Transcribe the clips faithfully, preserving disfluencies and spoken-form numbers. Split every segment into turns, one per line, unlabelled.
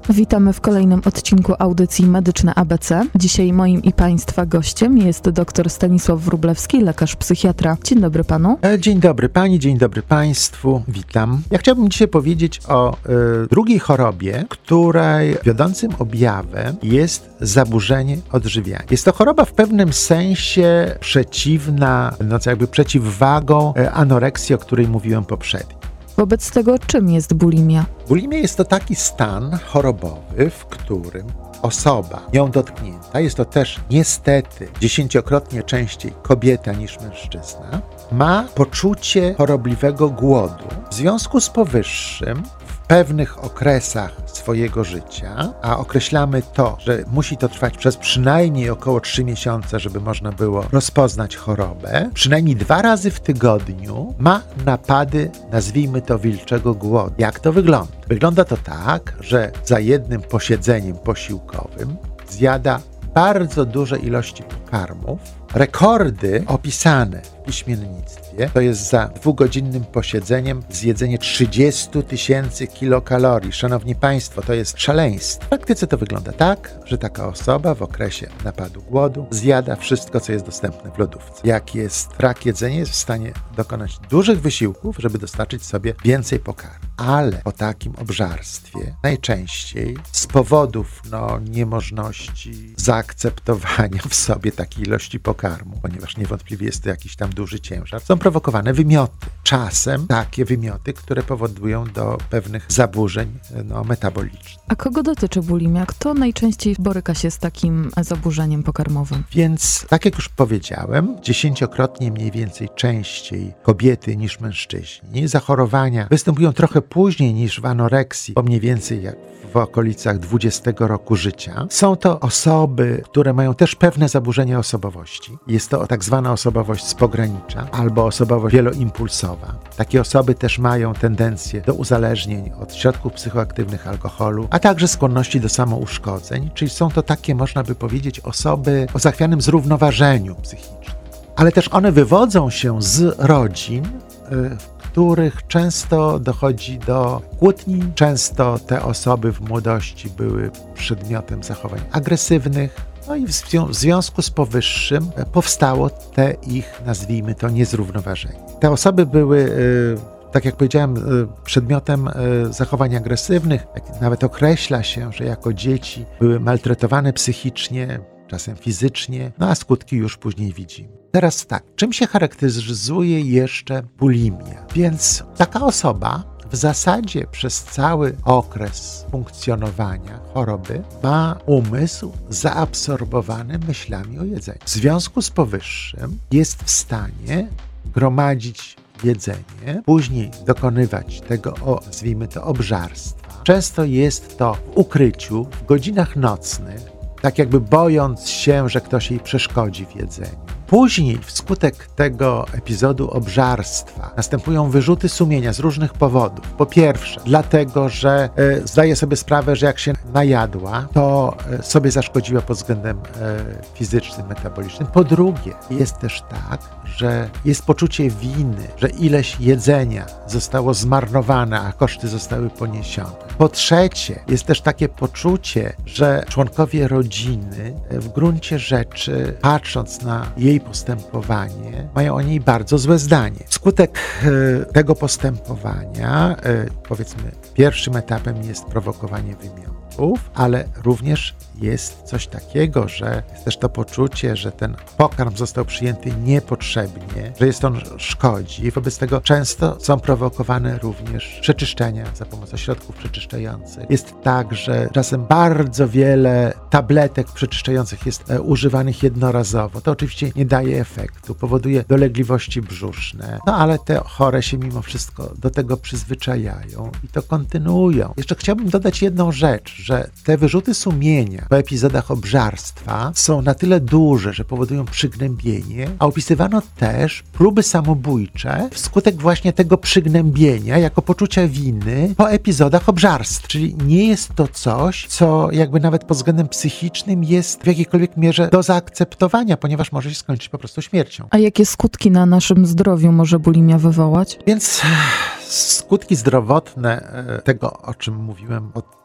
Witamy w kolejnym odcinku audycji Medyczne A B C. Dzisiaj moim i Państwa gościem jest dr Stanisław Wróblewski, lekarz psychiatra. Dzień dobry Panu.
Dzień dobry Pani, dzień dobry Państwu. Witam. Ja chciałbym dzisiaj powiedzieć o y, drugiej chorobie, której wiodącym objawem jest zaburzenie odżywiania. Jest to choroba w pewnym sensie przeciwna, no co jakby przeciwwagą y, anoreksji, o której mówiłem poprzednio.
Wobec tego czym jest bulimia?
Bulimia jest to taki stan chorobowy, w którym osoba nią dotknięta, jest to też niestety dziesięciokrotnie częściej kobieta niż mężczyzna, ma poczucie chorobliwego głodu. W związku z powyższym w pewnych okresach swojego życia, a określamy to, że musi to trwać przez przynajmniej około trzy miesiące, żeby można było rozpoznać chorobę, przynajmniej dwa razy w tygodniu ma napady, nazwijmy to, wilczego głodu. Jak to wygląda? Wygląda to tak, że za jednym posiedzeniem posiłkowym zjada bardzo duże ilości pokarmów. Rekordy opisane w piśmiennictwie to jest za dwugodzinnym posiedzeniem zjedzenie trzydzieści tysięcy kilokalorii. Szanowni Państwo, to jest szaleństwo. W praktyce to wygląda tak, że taka osoba w okresie napadu głodu zjada wszystko, co jest dostępne w lodówce. Jak jest brak jedzenia, jest w stanie dokonać dużych wysiłków, żeby dostarczyć sobie więcej pokarmu. Ale po takim obżarstwie najczęściej z powodów no, niemożności zaakceptowania w sobie takiej ilości pokarmu, ponieważ niewątpliwie jest to jakiś tam duży ciężar, są prowokowane wymioty. Czasem takie wymioty, które powodują do pewnych zaburzeń no, metabolicznych.
A kogo dotyczy bulimia? Kto najczęściej boryka się z takim zaburzeniem pokarmowym?
Więc, tak jak już powiedziałem, dziesięciokrotnie mniej więcej częściej kobiety niż mężczyźni. Zachorowania występują trochę później niż w anoreksji, bo mniej więcej jak w okolicach dwudziestego roku życia. Są to osoby, które mają też pewne zaburzenia osobowości. Jest to tak zwana osobowość z pogranicza albo osobowość wieloimpulsowa. Takie osoby też mają tendencję do uzależnień od środków psychoaktywnych, alkoholu, a także skłonności do samouszkodzeń, czyli są to takie, można by powiedzieć, osoby o zachwianym zrównoważeniu psychicznym. Ale też one wywodzą się z rodzin, w których często dochodzi do kłótni. Często te osoby w młodości były przedmiotem zachowań agresywnych. No i w związku z powyższym powstało te ich, nazwijmy to, niezrównoważenie. Te osoby były, tak jak powiedziałem, przedmiotem zachowań agresywnych. Nawet określa się, że jako dzieci były maltretowane psychicznie, czasem fizycznie, no a skutki już później widzimy. Teraz tak, czym się charakteryzuje jeszcze bulimia? Więc taka osoba w zasadzie przez cały okres funkcjonowania choroby ma umysł zaabsorbowany myślami o jedzeniu. W związku z powyższym jest w stanie gromadzić jedzenie, później dokonywać tego, o, nazwijmy to, obżarstwa. Często jest to w ukryciu, w godzinach nocnych, tak jakby bojąc się, że ktoś jej przeszkodzi w jedzeniu. Później, wskutek tego epizodu obżarstwa, następują wyrzuty sumienia z różnych powodów. Po pierwsze, dlatego, że e, zdaje sobie sprawę, że jak się najadła, to e, sobie zaszkodziła pod względem e, fizycznym, metabolicznym. Po drugie, jest też tak, że jest poczucie winy, że ileś jedzenia zostało zmarnowane, a koszty zostały poniesione. Po trzecie, jest też takie poczucie, że członkowie rodziny w gruncie rzeczy, patrząc na jej postępowanie, mają o niej bardzo złe zdanie. Wskutek e, tego postępowania, e, powiedzmy, pierwszym etapem jest prowokowanie wymiotów, ale również jest coś takiego, że jest też to poczucie, że ten pokarm został przyjęty niepotrzebnie, że jest on szkodzi. Wobec tego często są prowokowane również przeczyszczenia za pomocą środków przeczyszczających. Jest tak, że czasem bardzo wiele tabletek przeczyszczających jest e, używanych jednorazowo. To oczywiście nie daje efektu, powoduje dolegliwości brzuszne, no ale te chore się mimo wszystko do tego przyzwyczajają i to kontynuują. Jeszcze chciałbym dodać jedną rzecz, że te wyrzuty sumienia po epizodach obżarstwa są na tyle duże, że powodują przygnębienie, a opisywano też próby samobójcze wskutek właśnie tego przygnębienia jako poczucia winy po epizodach obżarstw. Czyli nie jest to coś, co jakby nawet pod względem psychicznym jest w jakiejkolwiek mierze do zaakceptowania, ponieważ może się skończyć po prostu śmiercią.
A jakie skutki na naszym zdrowiu może bulimia wywołać?
Więc skutki zdrowotne tego, o czym mówiłem od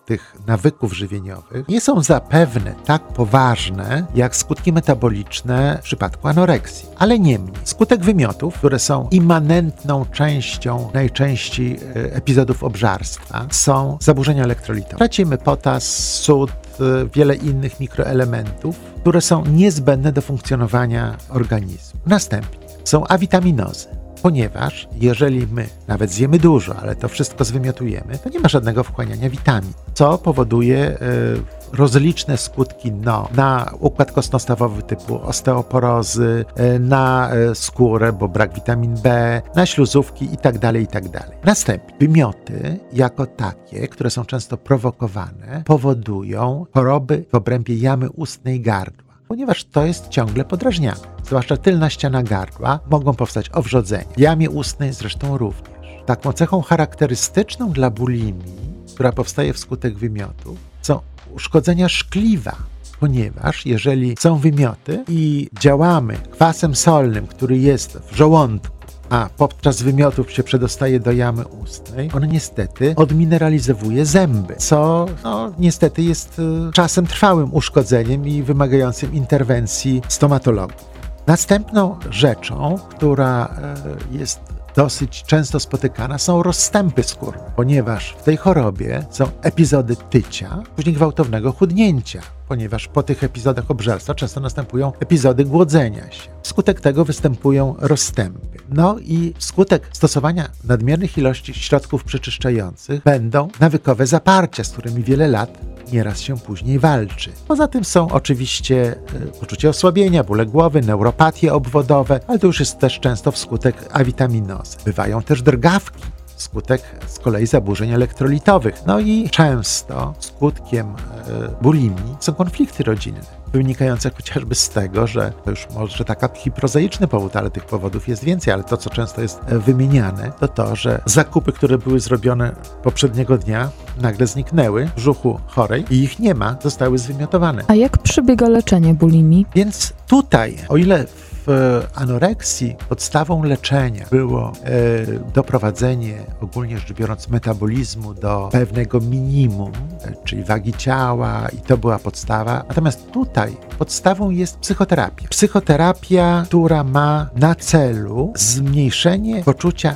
tych nawyków żywieniowych nie są zapewne tak poważne, jak skutki metaboliczne w przypadku anoreksji. Ale niemniej, skutek wymiotów, które są immanentną częścią najczęściej epizodów obżarstwa, są zaburzenia elektrolitowe. Tracimy potas, sód, wiele innych mikroelementów, które są niezbędne do funkcjonowania organizmu. Następnie są awitaminozy, ponieważ jeżeli my nawet zjemy dużo, ale to wszystko zwymiotujemy, to nie ma żadnego wchłaniania witamin, co powoduje y, rozliczne skutki no, na układ kostno-stawowy typu osteoporozy, y, na y, skórę, bo brak witamin B, na śluzówki itd., itd. Następnie wymioty jako takie, które są często prowokowane, powodują choroby w obrębie jamy ustnej gardła, ponieważ to jest ciągle podrażniane. Zwłaszcza tylna ściana gardła, mogą powstać owrzodzenia. W jamie ustnej zresztą również. Taką cechą charakterystyczną dla bulimii, która powstaje wskutek wymiotów, są uszkodzenia szkliwa, ponieważ jeżeli są wymioty i działamy kwasem solnym, który jest w żołądku, a podczas wymiotów się przedostaje do jamy ustnej, on niestety odmineralizowuje zęby, co no, niestety jest y, czasem trwałym uszkodzeniem i wymagającym interwencji stomatologów. Następną rzeczą, która y, jest dosyć często spotykana, są rozstępy skórne, ponieważ w tej chorobie są epizody tycia, później gwałtownego chudnięcia, ponieważ po tych epizodach obżarstwa często następują epizody głodzenia się. Wskutek tego występują rozstępy. No i wskutek stosowania nadmiernych ilości środków przeczyszczających będą nawykowe zaparcia, z którymi wiele lat nieraz się później walczy. Poza tym są oczywiście y, poczucie osłabienia, bóle głowy, neuropatie obwodowe, ale to już jest też często wskutek awitaminozy. Bywają też drgawki, skutek z kolei zaburzeń elektrolitowych. No i często skutkiem y, bulimii są konflikty rodzinne, wynikające chociażby z tego, że to już może taki prozaiczny powód, ale tych powodów jest więcej, ale to, co często jest wymieniane, to to, że zakupy, które były zrobione poprzedniego dnia, nagle zniknęły w brzuchu chorej i ich nie ma, zostały zwymiotowane.
A jak przebiega leczenie bulimii?
Więc tutaj, o ile w anoreksji podstawą leczenia było e, doprowadzenie, ogólnie rzecz biorąc, metabolizmu do pewnego minimum, e, czyli wagi ciała, i to była podstawa. Natomiast tutaj podstawą jest psychoterapia. Psychoterapia, która ma na celu zmniejszenie poczucia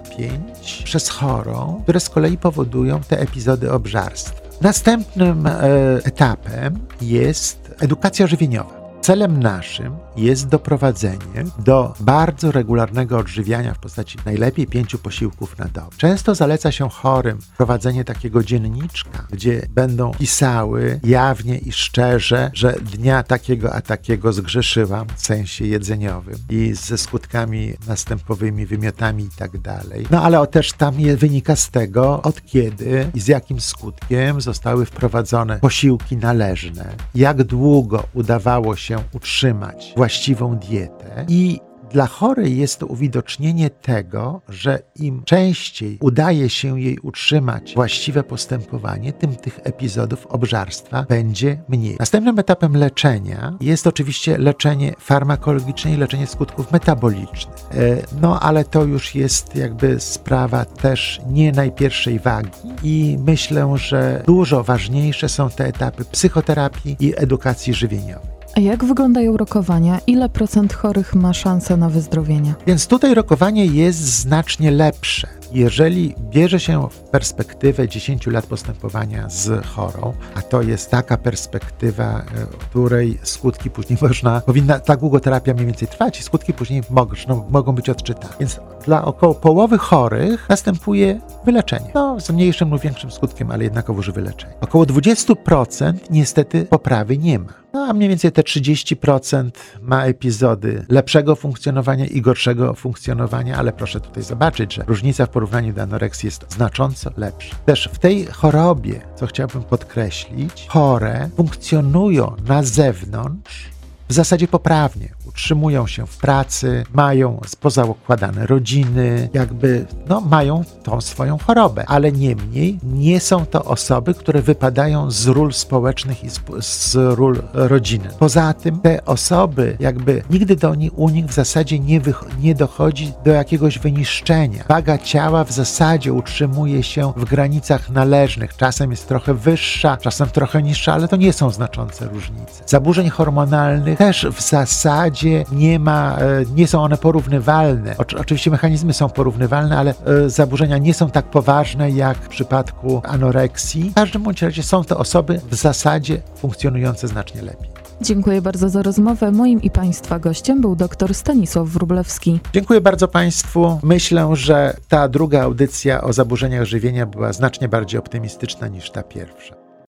napięć przez chorą, które z kolei powodują te epizody obżarstwa. Następnym e, etapem jest edukacja żywieniowa. Celem naszym jest doprowadzenie do bardzo regularnego odżywiania w postaci najlepiej pięciu posiłków na dobę. Często zaleca się chorym prowadzenie takiego dzienniczka, gdzie będą pisały jawnie i szczerze, że dnia takiego a takiego zgrzeszyłam w sensie jedzeniowym i ze skutkami następowymi, wymiotami i tak dalej. No ale też tam je, wynika z tego, od kiedy i z jakim skutkiem zostały wprowadzone posiłki należne, jak długo udawało się utrzymać właściwą dietę i dla chorej jest to uwidocznienie tego, że im częściej udaje się jej utrzymać właściwe postępowanie, tym tych epizodów obżarstwa będzie mniej. Następnym etapem leczenia jest oczywiście leczenie farmakologiczne i leczenie skutków metabolicznych. No ale to już jest jakby sprawa też nie najpierwszej wagi i myślę, że dużo ważniejsze są te etapy psychoterapii i edukacji żywieniowej.
A jak wyglądają rokowania? Ile procent chorych ma szansę na wyzdrowienie?
Więc tutaj rokowanie jest znacznie lepsze. Jeżeli bierze się w perspektywę dziesięciu lat postępowania z chorą, a to jest taka perspektywa, której skutki później można, powinna tak długo terapia mniej więcej trwać i skutki później mogą, no, mogą być odczytane. Więc dla około połowy chorych następuje wyleczenie. No, z mniejszym lub większym skutkiem, ale jednakowoż wyleczenie. Około dwadzieścia procent niestety poprawy nie ma. No a mniej więcej te trzydzieści procent ma epizody lepszego funkcjonowania i gorszego funkcjonowania, ale proszę tutaj zobaczyć, że różnica w porównaniu do anoreksji jest znacząco lepsza. Też w tej chorobie, co chciałbym podkreślić, chore funkcjonują na zewnątrz w zasadzie poprawnie. utrzymują się w pracy, mają pozaukładane rodziny, jakby no, mają tą swoją chorobę, ale niemniej nie są to osoby, które wypadają z ról społecznych i z, z ról rodzinnych. Poza tym te osoby jakby nigdy do nich, u nich w zasadzie nie, wych, nie dochodzi do jakiegoś wyniszczenia. Waga ciała w zasadzie utrzymuje się w granicach należnych. Czasem jest trochę wyższa, czasem trochę niższa, ale to nie są znaczące różnice. Zaburzeń hormonalnych też w zasadzie nie ma, nie są one porównywalne. O, oczywiście mechanizmy są porównywalne, ale e, zaburzenia nie są tak poważne jak w przypadku anoreksji. W każdym bądź razie są to osoby w zasadzie funkcjonujące znacznie lepiej.
Dziękuję bardzo za rozmowę. Moim i Państwa gościem był dr Stanisław Wróblewski.
Dziękuję bardzo Państwu. Myślę, że ta druga audycja o zaburzeniach żywienia była znacznie bardziej optymistyczna niż ta pierwsza.